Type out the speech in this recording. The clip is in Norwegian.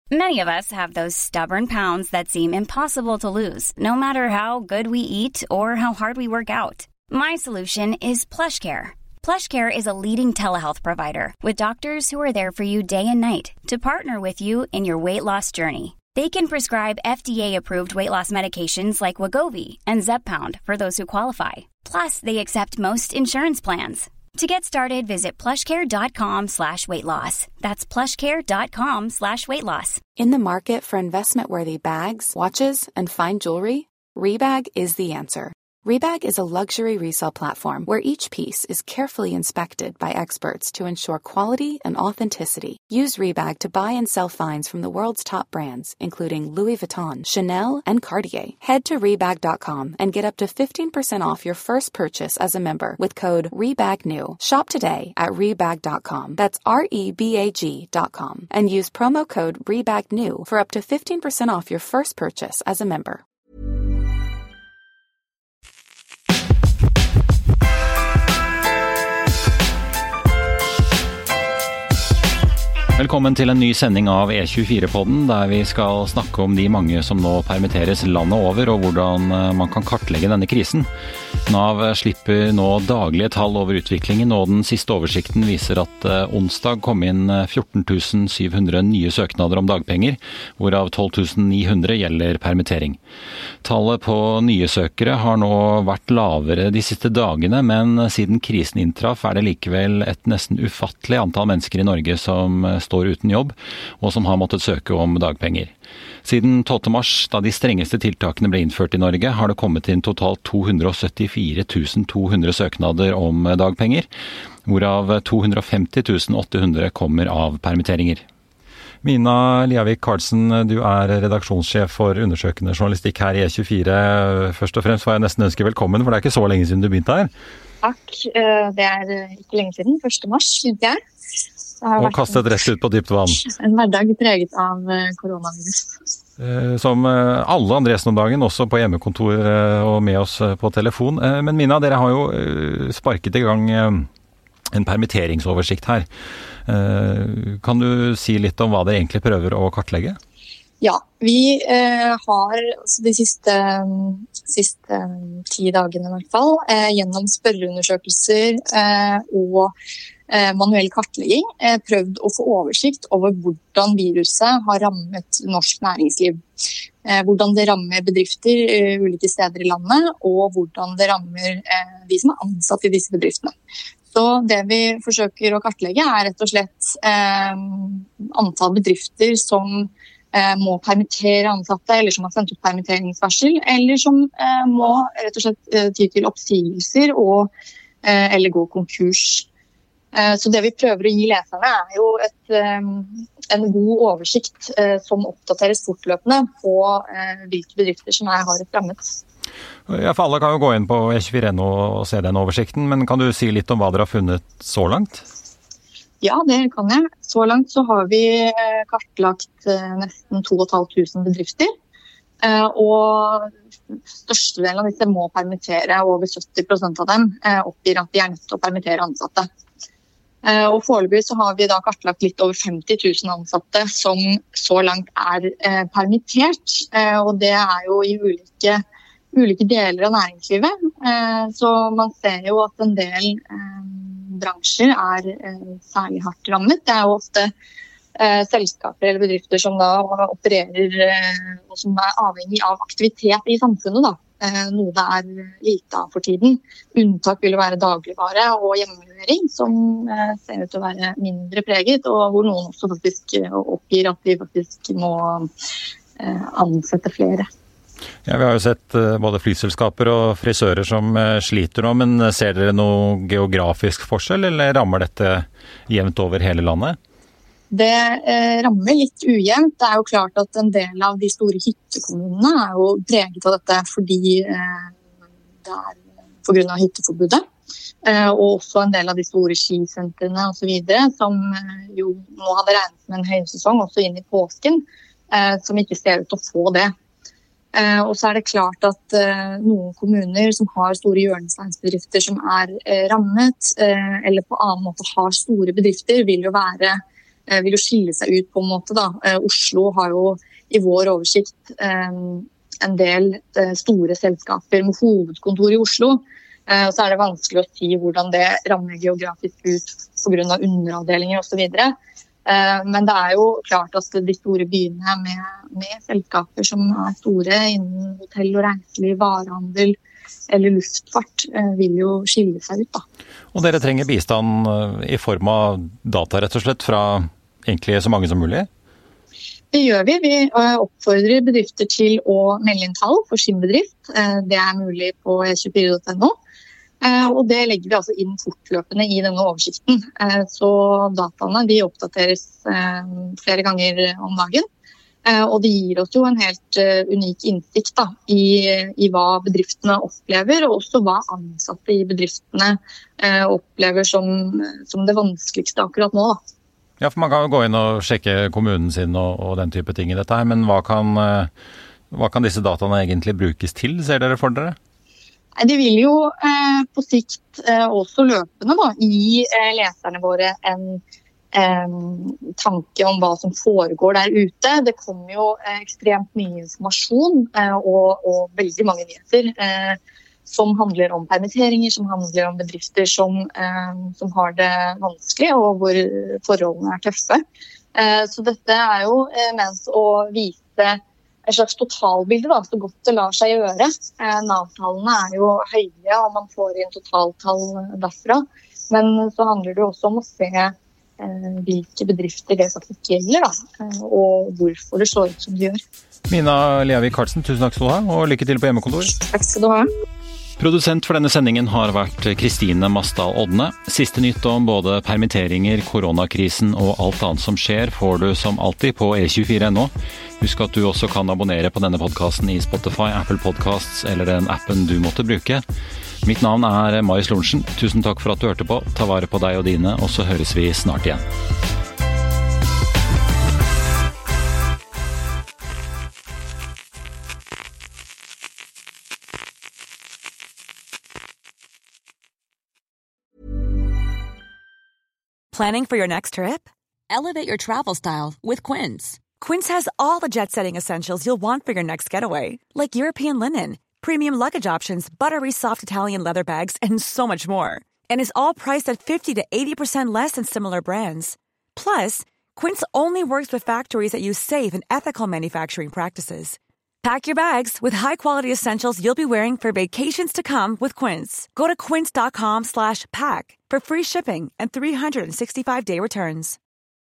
Many of us have those stubborn pounds that seem impossible to lose, no matter how good we eat or how hard we work out. My solution is PlushCare. PlushCare is a leading telehealth provider with doctors who are there for you day and night to partner with you in your weight loss journey. They can prescribe FDA-approved weight loss medications like Wegovy and Zepbound for those who qualify. Plus, they accept most insurance plans. To get started, visit plushcare.com/weightloss. That's plushcare.com/weightloss. In the market for investment-worthy bags, watches, and fine jewelry, Rebag is the answer. Rebag is a luxury resale platform where each piece is carefully inspected by experts to ensure quality and authenticity. Use Rebag to buy and sell finds from the world's top brands, including Louis Vuitton, Chanel, and Cartier. Head to Rebag.com and get up to 15% off your first purchase as a member with code REBAGNEW. Shop today at Rebag.com. That's REBAG.com. And use promo code REBAGNEW for up to 15% off your first purchase as a member. Velkommen til en ny sending av E24-podden, der vi skal snakke om de mange som nå permitteres landet over, og hvordan man kan kartlegge denne krisen. Nav slipper nå daglige tall over utviklingen, og den siste oversikten viser at onsdag kom inn 14 700 nye søknader om dagpenger, hvorav 12 900 gjelder permittering. Tallet på nye søkere har nå vært lavere de siste dagene, men siden krisen inntraff er det likevel et nesten ufattelig antall mennesker i Norge som står uten jobb, og som har måttet søke om dagpenger. Siden 12. mars, da de strengeste tiltakene ble innført i Norge, har det kommet inn totalt 274 200 søknader om dagpenger, hvorav 250 800 kommer av permitteringer. Mina Liavik-Karlsen, du er redaksjonssjef for undersøkende journalistikk her i E24. Først og fremst får jeg nesten ønske velkommen, for det er ikke så lenge siden du begynte her. Takk, det er ikke lenge siden, 1. mars, begynte jeg. Og kastet rett ut på dypt vann. En hverdag preget av koronavirus. Som alle Andresen om dagen, også på hjemmekontor og med oss på telefon. Men Mina, dere har jo sparket i gang en permitteringsoversikt her. Kan du si litt om hva dere egentlig prøver å kartlegge? Ja, vi har de siste 10 dagene i hvert fall, gjennom spørreundersøkelser og manuell kartlegging, prøvd å få oversikt over hvordan viruset har rammet norsk næringsliv. Hvordan det rammer bedrifter ulike steder i landet, og hvordan det rammer de som er ansatt i disse bedriftene. Så det vi forsøker å kartlegge er rett og slett antall bedrifter som må permittere ansatte, eller som har sendt ut permitteringsvarsel, eller som må rett og slett ty til oppsigelser eller gå konkurs. Så det vi prøver å gi leserne er jo en god oversikt som oppdateres fortløpende på hvilke bedrifter som er hardest rammet. Ja, for alle kan jo gå inn på E24.no og se den oversikten, men kan du si litt om hva dere har funnet så langt? Ja, det kan jeg. Så langt så har vi kartlagt nesten 2500 bedrifter, og størstedelen av disse må permittere. Over 70% av dem oppgir at de er nødt til å permittere ansatte. Og foreløpig så har vi da kartlagt litt over 50 000 ansatte som så langt er permittert, og det er jo i ulike deler av næringslivet. Så man ser jo at en del bransjer er særlig hardt rammet. Det er jo ofte selskaper eller bedrifter som da opererer og som er avhengig av aktivitet i samfunnet da. Noe det er lite av for tiden. Unntak vil være dagligvare og hjemmelevering, som ser ut til å være mindre preget, og hvor noen også faktisk oppgir at de faktisk må ansette flere. Ja, vi har jo sett både flyselskaper og frisører som sliter nå, men ser dere noe geografisk forskjell, eller rammer dette jevnt over hele landet? Det rammer litt ujevnt. Det er jo klart at en del av de store hyttekommunene er jo preget av dette fordi det er på grunn av hytteforbudet. Og også en del av de store skisentrene og så videre, som jo nå hadde regnet med en høysesong også inn i påsken, som ikke ser ut til å få det. Og så er det klart at noen kommuner som har store hjørnesteinsbedrifter som er rammet, eller på annen måte har store bedrifter, vil jo være vil jo skille seg ut på en måte da. Oslo har jo i vår oversikt en del store selskaper med hovedkontor i Oslo. Så det vanskelig å si hvordan det rammer geografisk ut på grunn av underavdelinger og så videre. Men det jo klart at de store byene med selskaper som store innen hotell og reiseliv, varehandel eller luftfart vil jo skille seg ut da. Og dere trenger bistand i form av data rett og slett fra egentlig så mange som mulig? Det gjør vi. Vi oppfordrer bedrifter til å melde inn tall for sin bedrift. Det mulig på e24.no. Og det legger vi altså inn fortløpende i denne oversikten. Så dataene de oppdateres flere ganger om dagen. Og det gir oss jo en helt unik innsikt da, i hva bedriftene opplever, og også hva ansatte i bedriftene opplever som det vanskeligste akkurat nå. Da. Ja, for man kan jo gå inn og sjekke kommunen sin og den type ting i dette her, men hva kan disse dataene egentlig brukes til, ser dere for dere? De vil jo på sikt også løpende da, gi leserne våre en tanke om hva som foregår der ute. Det kommer jo ekstremt mye informasjon og veldig mange nyheter som handler om permitteringer, som handler om bedrifter som har det vanskelig og hvor forholdene tøffe. Så dette jo ment å vise et slags totalbilde da, så godt det lar seg gjøre. Nav-tallene jo høye, og man får inn totaltall derfra. Men så handler det også om å se hvilke bedrifter det faktisk gjelder, da, og hvorfor det slår ut som det gjør. Mina Leavik Karlsen, tusen takk skal du ha, og lykke til på hjemmekontor. Takk skal du ha. Produsent for denne sendingen har vært Kristine Masdal Odne. Siste nytt om både permitteringer, koronakrisen og alt annet som skjer får du som alltid på e24.no. Husk at du også kan abonnere på denne podcasten i Spotify, Apple Podcasts eller den appen du måtte bruke. Mitt navn Marius Lorentzen. Tusen takk for at du hørte på. Ta vare på deg og dine, og så høres vi snart igjen. Planning for your next trip? Elevate your travel style with Quince. Quince has all the jet-setting essentials you'll want for your next getaway, like European linen, premium luggage options, buttery soft Italian leather bags, and so much more. And is all priced at 50 to 80% less than similar brands. Plus, Quince only works with factories that use safe and ethical manufacturing practices. Pack your bags with high-quality essentials you'll be wearing for vacations to come with Quince. Go to quince.com/pack for free shipping and 365-day returns.